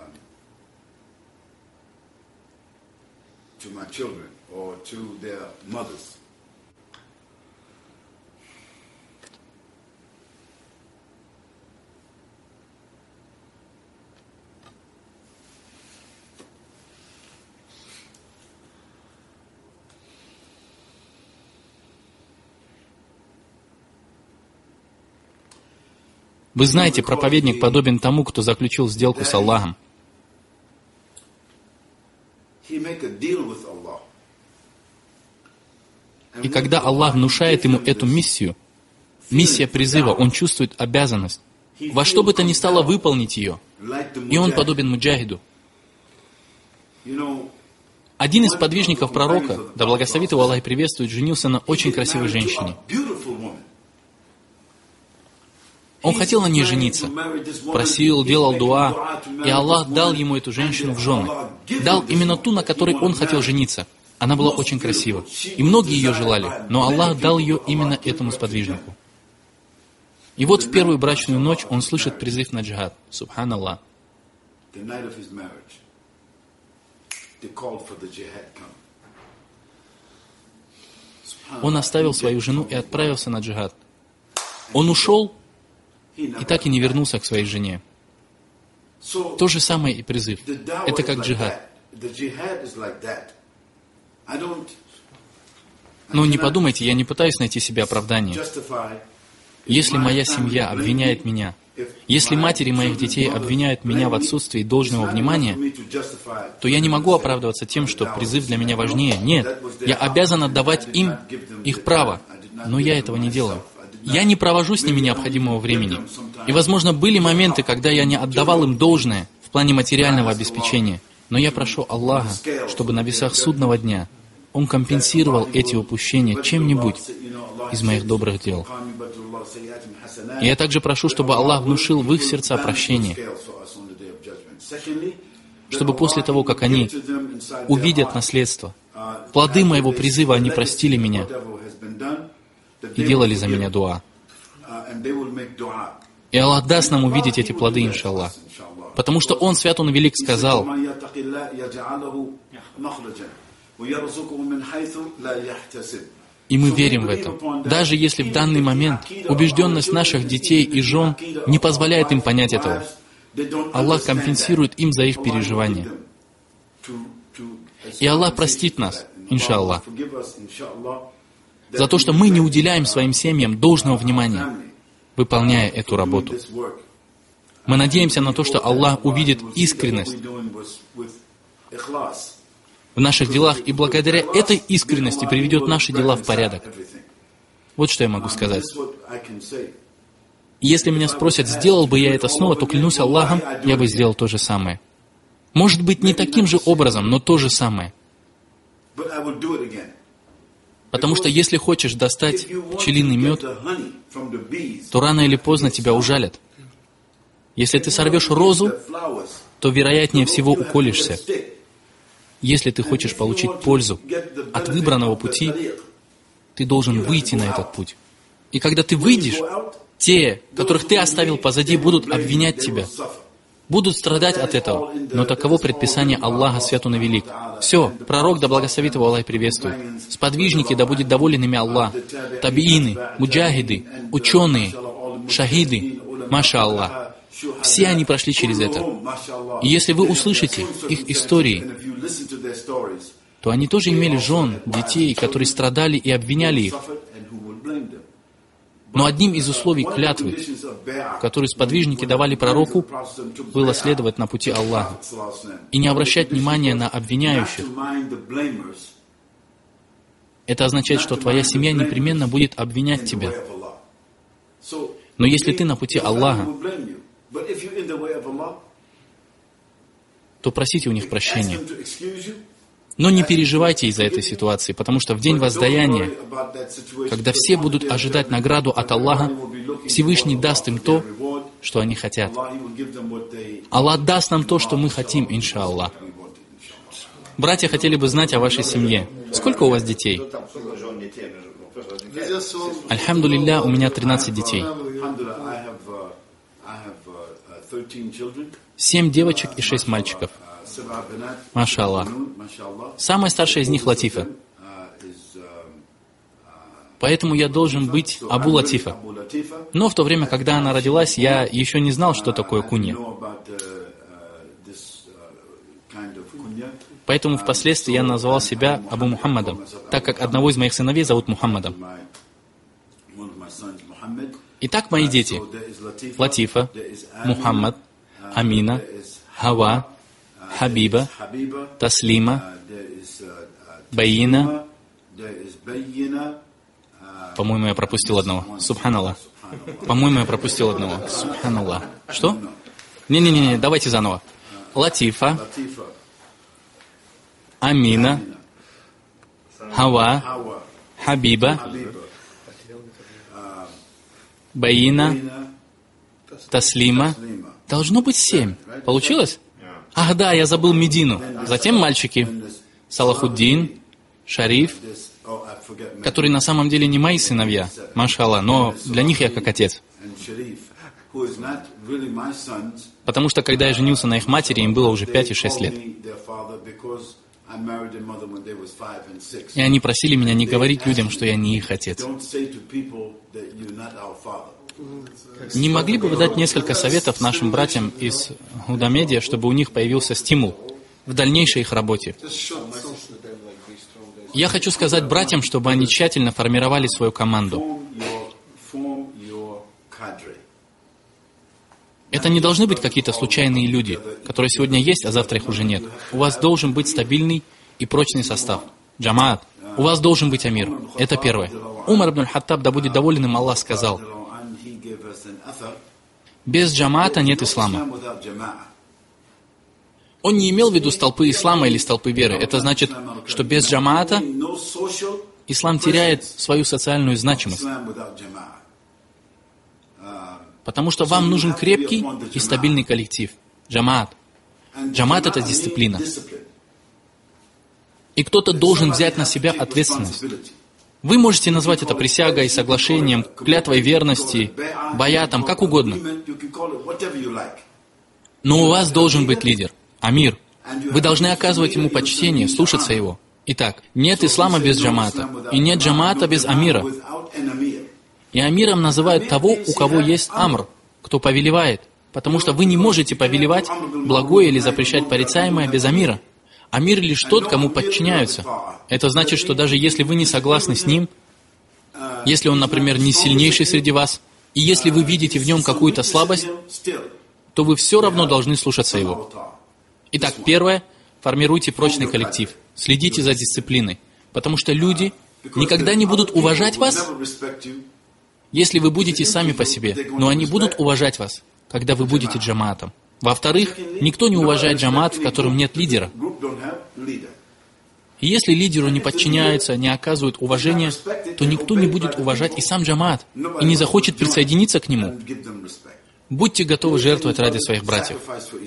S1: Вы знаете, проповедник подобен тому, кто заключил сделку с Аллахом. И когда Аллах внушает ему эту миссию, миссия призыва, он чувствует обязанность, во что бы то ни стало выполнить ее. И он подобен муджахиду. Один из подвижников пророка, да благословит его Аллах и приветствует, женился на очень красивой женщине. Он хотел на ней жениться, просил, делал дуа, и Аллах дал ему эту женщину в жены. Дал именно ту, на которой он хотел жениться. Она была очень красива, и многие ее желали, но Аллах дал ее именно этому сподвижнику. И вот в первую брачную ночь он слышит призыв на джихад. Субханаллах. Он оставил свою жену и отправился на джихад. Он ушел, и так и не вернулся к своей жене. То же самое и призыв. Это как джихад. Но не подумайте, я не пытаюсь найти себе оправдание. Если моя семья обвиняет меня, если матери моих детей обвиняют меня в отсутствии должного внимания, то я не могу оправдываться тем, что призыв для меня важнее. Нет, я обязан отдавать им их право, но я этого не делаю. Я не провожу с ними необходимого времени. И, возможно, были моменты, когда я не отдавал им должное в плане материального обеспечения. Но я прошу Аллаха, чтобы на весах судного дня Он компенсировал эти упущения чем-нибудь из моих добрых дел. И я также прошу, чтобы Аллах внушил в их сердца прощение, чтобы после того, как они увидят наследство, плоды моего призыва, они простили меня и делали за меня дуа. И Аллах даст нам увидеть эти плоды, иншаллах. Потому что Он, Свят Он Велик, сказал: и мы верим в это. Даже если в данный момент убежденность наших детей и жен не позволяет им понять этого, Аллах компенсирует им за их переживания. И Аллах простит нас, иншаллах, за то, что мы не уделяем своим семьям должного внимания, выполняя эту работу. Мы надеемся на то, что Аллах увидит искренность в наших делах, и благодаря этой искренности приведет наши дела в порядок. Вот что я могу сказать. Если меня спросят, сделал бы я это снова, то клянусь Аллахом, я бы сделал то же самое. Может быть, не таким же образом, но то же самое. Потому что если хочешь достать пчелиный мед, то рано или поздно тебя ужалят. Если ты сорвешь розу, то вероятнее всего уколешься. Если ты хочешь получить пользу от выбранного пути, ты должен выйти на этот путь И когда ты выйдешь, те, которых ты оставил позади, будут обвинять тебя, будут страдать от этого. Но таково предписание Аллаха, свят он и велик. Все, пророк, да благословит его Аллах и приветствует. Сподвижники, да будет доволен ими Аллах. Табиины, муджахиды, ученые, шахиды, маша Аллах. Все они прошли через это. И если вы услышите их истории, то они тоже имели жен, детей, которые страдали и обвиняли их. Но одним из условий клятвы, которую сподвижники давали пророку, было следовать на пути Аллаха и не обращать внимания на обвиняющих. Это означает, что твоя семья непременно будет обвинять тебя. Но если ты на пути Аллаха, то просите у них прощения. Но не переживайте из-за этой ситуации, потому что в день воздаяния, когда все будут ожидать награду от Аллаха, Всевышний даст им то, что они хотят. Аллах даст нам то, что мы хотим, иншаллах. Братья хотели бы знать о вашей семье. Сколько у вас детей? Альхамдулилля, у меня 13 детей. 7 девочек и 6 мальчиков. Маша Аллах. Самая старшая из них Латифа. Поэтому я должен быть Абу Латифа. Но в то время, когда она родилась, я еще не знал, что такое кунья. Поэтому впоследствии я назвал себя Абу Мухаммадом, так как одного из моих сыновей зовут Мухаммадом. Итак, мои дети. Латифа, Мухаммад, Амина, Хава, Хабиба, Таслима, Байина. По-моему, я пропустил одного. Субханаллах. По-моему, я пропустил одного. Субханаллах. Что? Не-не-не, давайте заново. Латифа, Амина, Хава, Хабиба, Байина, Таслима. Должно быть 7. Получилось? Ах да, я забыл Медину. Затем мальчики. Салахуддин, Шариф, которые на самом деле не мои сыновья, машалла, но для них я как отец. Потому что когда я женился на их матери, им было уже 5 и 6 лет. И они просили меня не говорить людям, что я не их отец. Не могли бы вы дать несколько советов нашим братьям из Гудамедиа, чтобы у них появился стимул в дальнейшей их работе? Я хочу сказать братьям, чтобы они тщательно формировали свою команду. Это не должны быть какие-то случайные люди, которые сегодня есть, а завтра их уже нет. У вас должен быть стабильный и прочный состав. Джамаат. У вас должен быть амир. Это первое. Умар ибн аль-Хаттаб, да будет доволен им Аллах, сказал: без джамаата нет ислама. Он не имел в виду столпы ислама или столпы веры. Это значит, что без джамаата ислам теряет свою социальную значимость. Потому что вам нужен крепкий и стабильный коллектив. Джамаат. Джамаат — это дисциплина. И кто-то должен взять на себя ответственность. Вы можете назвать это присягой, соглашением, клятвой верности, баятом, как угодно. Но у вас должен быть лидер, амир. Вы должны оказывать ему почтение, слушаться его. Итак, нет ислама без джамаата, и нет джамаата без амира. И амиром называют того, у кого есть амр, кто повелевает, потому что вы не можете повелевать благое или запрещать порицаемое без амира. Амир лишь тот, кому подчиняются. Это значит, что даже если вы не согласны с ним, если он, например, не сильнейший среди вас, и если вы видите в нем какую-то слабость, то вы все равно должны слушаться его. Итак, первое, формируйте прочный коллектив, следите за дисциплиной, потому что люди никогда не будут уважать вас, если вы будете сами по себе, но они будут уважать вас, когда вы будете джамаатом. Во-вторых, никто не уважает джамаат, в котором нет лидера. И если лидеру не подчиняются, не оказывают уважения, то никто не будет уважать и сам джамаат, и не захочет присоединиться к нему. Будьте готовы жертвовать ради своих братьев.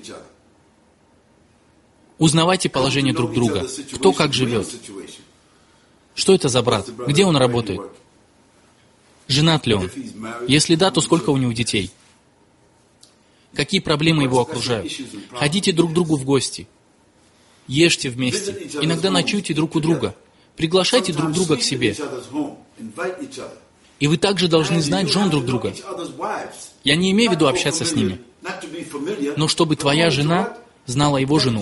S1: Узнавайте положение друг друга, кто как живет. Что это за брат? Где он работает? Женат ли он? Если да, то сколько у него детей? Какие проблемы его окружают? Ходите друг к другу в гости. Ешьте вместе. Иногда ночуйте друг у друга. Приглашайте друг друга к себе. И вы также должны знать жен друг друга. Я не имею в виду общаться с ними, но чтобы твоя жена знала его жену.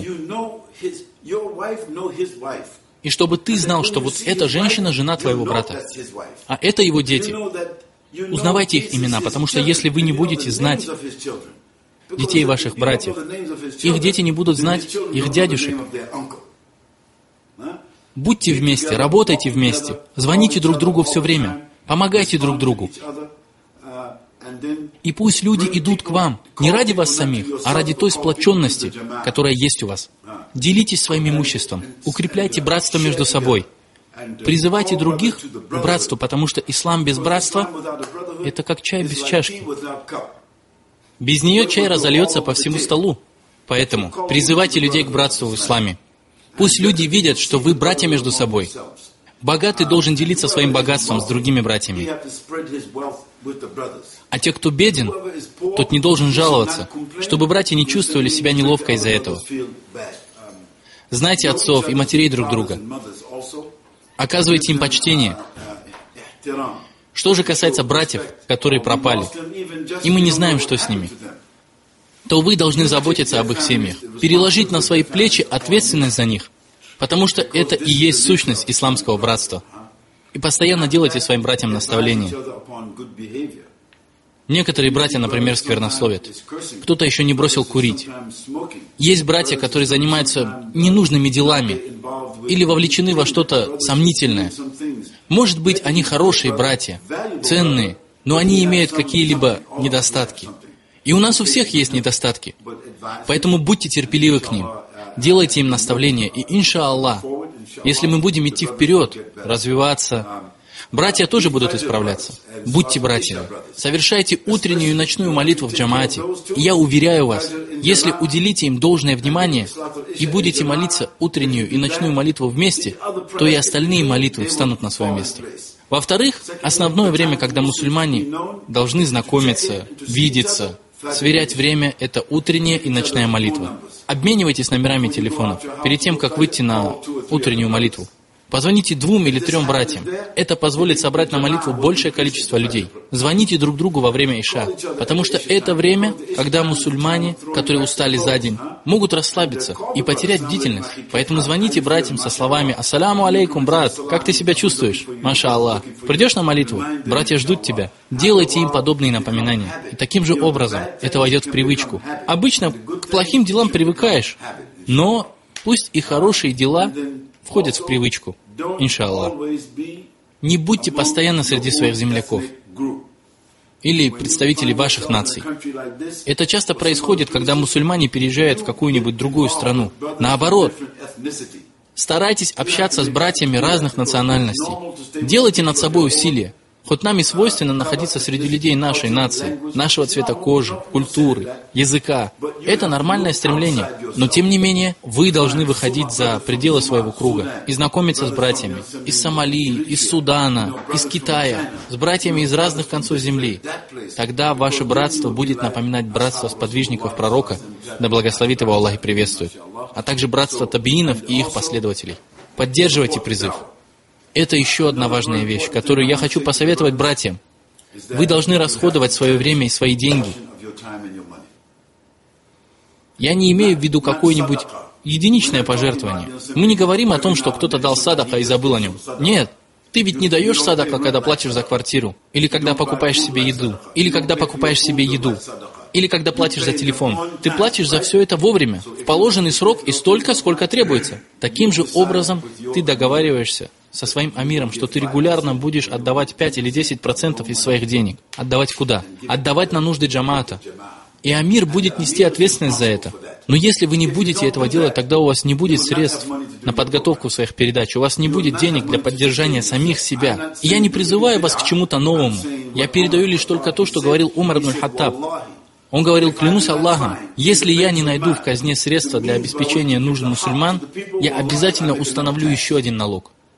S1: И чтобы ты знал, что вот эта женщина жена твоего брата, а это его дети. Узнавайте их имена, потому что если вы не будете знать детей ваших братьев, их дети не будут знать их дядюшек. Будьте вместе, работайте вместе, звоните друг другу все время, помогайте друг другу. И пусть люди идут к вам не ради вас самих, а ради той сплоченности, которая есть у вас. Делитесь своим имуществом, укрепляйте братство между собой. Призывайте других к братству, потому что ислам без братства – это как чай без чашки. Без нее чай разольется по всему столу. Поэтому призывайте людей к братству в исламе. Пусть люди видят, что вы братья между собой. Богатый должен делиться своим богатством с другими братьями. А те, кто беден, тот не должен жаловаться, чтобы братья не чувствовали себя неловко из-за этого. Знайте отцов и матерей друг друга. Оказывайте им почтение. Что же касается братьев, которые пропали, и мы не знаем, что с ними, то вы должны заботиться об их семьях, переложить на свои плечи ответственность за них, потому что это и есть сущность исламского братства. И постоянно делайте своим братьям наставления. Некоторые братья, например, сквернословят. Кто-то еще не бросил курить. Есть братья, которые занимаются ненужными делами или вовлечены во что-то сомнительное. Может быть, они хорошие братья, ценные, но они имеют какие-либо недостатки. И у нас у всех есть недостатки. Поэтому будьте терпеливы к ним, делайте им наставления, и иншаллах, если мы будем идти вперед, развиваться, братья тоже будут исправляться. Будьте братьями. Совершайте утреннюю и ночную молитву в джамаате. И я уверяю вас, если уделите им должное внимание и будете молиться утреннюю и ночную молитву вместе, то и остальные молитвы встанут на свое место. Во-вторых, основное время, когда мусульмане должны знакомиться, видеться, сверять время, это утренняя и ночная молитва. Обменивайтесь номерами телефонов перед тем, как выйти на утреннюю молитву. Позвоните 2 или 3 братьям. Это позволит собрать на молитву большее количество людей. Звоните друг другу во время иша, потому что это время, когда мусульмане, которые устали за день, могут расслабиться и потерять бдительность. Поэтому звоните братьям со словами «Ассаляму алейкум, брат, как ты себя чувствуешь? Маша Аллах». Придешь на молитву? Братья ждут тебя. Делайте им подобные напоминания. И таким же образом это войдет в привычку. Обычно к плохим делам привыкаешь, но пусть и хорошие дела входят в привычку, иншаллах. Не будьте постоянно среди своих земляков или представителей ваших наций. Это часто происходит, когда мусульмане переезжают в какую-нибудь другую страну. Наоборот, старайтесь общаться с братьями разных национальностей. Делайте над собой усилия. Хоть нам и свойственно находиться среди людей нашей нации, нашего цвета кожи, культуры, языка. Это нормальное стремление. Но тем не менее, вы должны выходить за пределы своего круга и знакомиться с братьями из Сомали, из Судана, из Китая, с братьями из разных концов земли. Тогда ваше братство будет напоминать братство сподвижников пророка, да благословит его Аллах и приветствует, а также братство табиинов и их последователей. Поддерживайте призыв. Это еще одна важная вещь, которую я хочу посоветовать братьям. Вы должны расходовать свое время и свои деньги. Я не имею в виду какое-нибудь единичное пожертвование. Мы не говорим о том, что кто-то дал садака и забыл о нем. Нет. Ты ведь не даешь садака, когда платишь за квартиру, или когда покупаешь себе еду, или когда платишь за телефон. Ты платишь за все это вовремя, в положенный срок и столько, сколько требуется. Таким же образом ты договариваешься со своим амиром, что ты регулярно будешь отдавать 5 или 10% из своих денег. Отдавать куда? Отдавать на нужды джамаата. И амир будет нести ответственность за это. Но если вы не будете этого делать, тогда у вас не будет средств на подготовку своих передач, у вас не будет денег для поддержания самих себя. И я не призываю вас к чему-то новому. Я передаю лишь только то, что говорил Умар ибн аль-Хаттаб. Он говорил: клянусь Аллахом, если я не найду в казне средства для обеспечения нужд мусульман, я обязательно установлю еще один налог.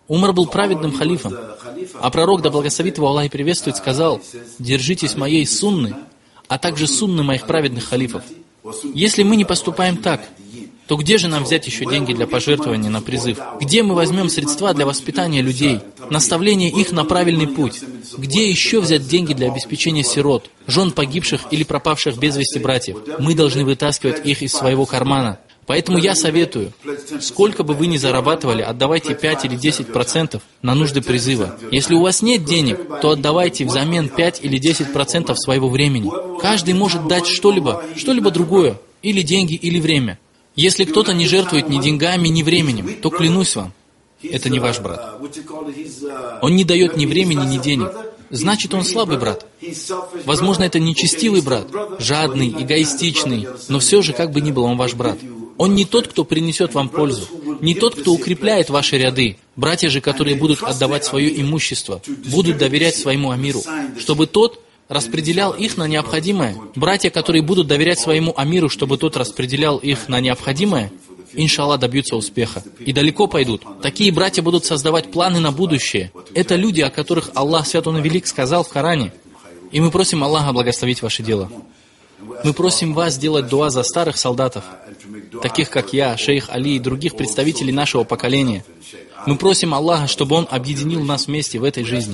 S1: Умар был праведным халифом, а пророк, да благословит его Аллах и приветствует, сказал: «Держитесь моей сунны, а также сунны моих праведных халифов». Если мы не поступаем так, то где же нам взять еще деньги для пожертвования на призыв? Где мы возьмем средства для воспитания людей, наставления их на правильный путь? Где еще взять деньги для обеспечения сирот, жен погибших или пропавших без вести братьев? Мы должны вытаскивать их из своего кармана. Поэтому я советую, сколько бы вы ни зарабатывали, отдавайте 5 или 10% на нужды призыва. Если у вас нет денег, то отдавайте взамен 5 или 10% своего времени. Каждый может дать что-либо другое, или деньги, или время. Если кто-то не жертвует ни деньгами, ни временем, то клянусь вам, это не ваш брат. Он не дает ни времени, ни денег. Значит, он слабый брат. Возможно, это нечестивый брат, жадный, эгоистичный, но все же, как бы ни был, он ваш брат. Он не тот, кто принесет вам пользу, не тот, кто укрепляет ваши ряды. Братья же, которые будут отдавать свое имущество, будут доверять своему амиру, чтобы тот распределял их на необходимое. Братья, которые будут доверять своему амиру, чтобы тот распределял их на необходимое, иншаллах, добьются успеха и далеко пойдут. Такие братья будут создавать планы на будущее. Это люди, о которых Аллах Свят Он и Велик сказал в Коране. И мы просим Аллаха благословить ваше дело. Мы просим вас сделать дуа за старых солдатов, таких как я, шейх Али и других представителей нашего поколения. Мы просим Аллаха, чтобы Он объединил нас вместе в этой жизни.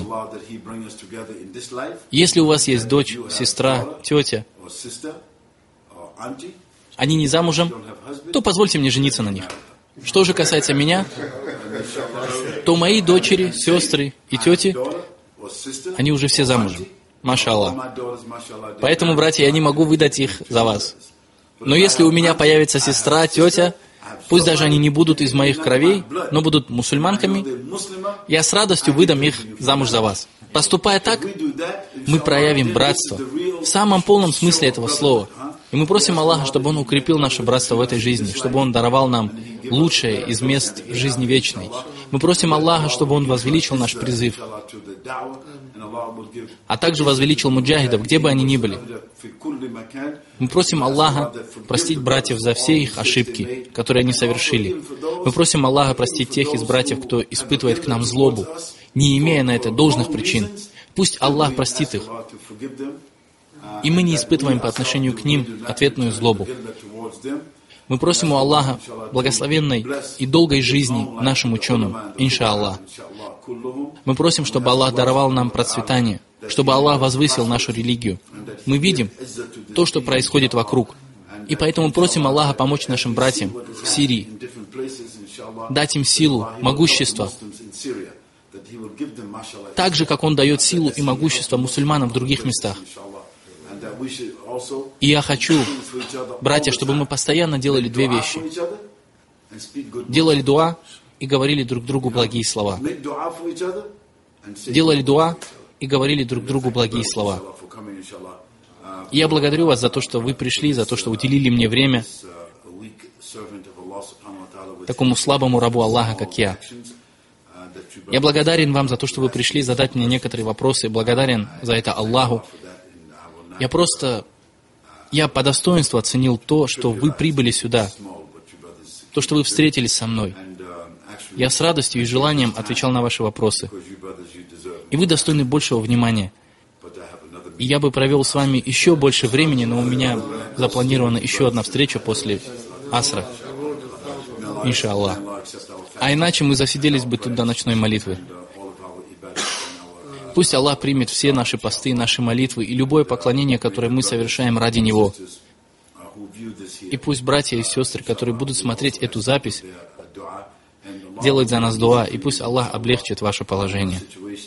S1: Если у вас есть дочь, сестра, тетя, они не замужем, то позвольте мне жениться на них. Что же касается меня, то мои дочери, сестры и тети, они уже все замужем. Маша Аллах. Поэтому, братья, я не могу выдать их за вас. Но если у меня появится сестра, тетя, пусть даже они не будут из моих кровей, но будут мусульманками, я с радостью выдам их замуж за вас. Поступая так, мы проявим братство в самом полном смысле этого слова. И мы просим Аллаха, чтобы Он укрепил наше братство в этой жизни, чтобы Он даровал нам лучшее из мест в жизни вечной. Мы просим Аллаха, чтобы Он возвеличил наш призыв, а также возвеличил муджахидов, где бы они ни были. Мы просим Аллаха простить братьев за все их ошибки, которые они совершили. Мы просим Аллаха простить тех из братьев, кто испытывает к нам злобу, не имея на это должных причин. Пусть Аллах простит их, и мы не испытываем по отношению к ним ответную злобу. Мы просим у Аллаха благословенной и долгой жизни нашим ученым, иншаллах. Мы просим, чтобы Аллах даровал нам процветание, чтобы Аллах возвысил нашу религию. Мы видим то, что происходит вокруг, и поэтому просим Аллаха помочь нашим братьям в Сирии, дать им силу, могущество, так же, как Он дает силу и могущество мусульманам в других местах. И я хочу, братья, чтобы мы постоянно делали две вещи. Делали дуа и говорили друг другу благие слова. Делали дуа и говорили друг другу благие слова. И я благодарю вас за то, что вы пришли, за то, что уделили мне время такому слабому рабу Аллаха, как я. Я благодарен вам за то, что вы пришли задать мне некоторые вопросы. Благодарен за это Аллаху. Я по достоинству оценил то, что вы прибыли сюда, то, что вы встретились со мной. Я с радостью и желанием отвечал на ваши вопросы. И вы достойны большего внимания. И я бы провел с вами еще больше времени, но у меня запланирована еще одна встреча после асра. Иншаллах. А иначе мы засиделись бы тут до ночной молитвы. Пусть Аллах примет все наши посты, наши молитвы и любое поклонение, которое мы совершаем ради Него. И пусть братья и сестры, которые будут смотреть эту запись, делают за нас дуа, и пусть Аллах облегчит ваше положение.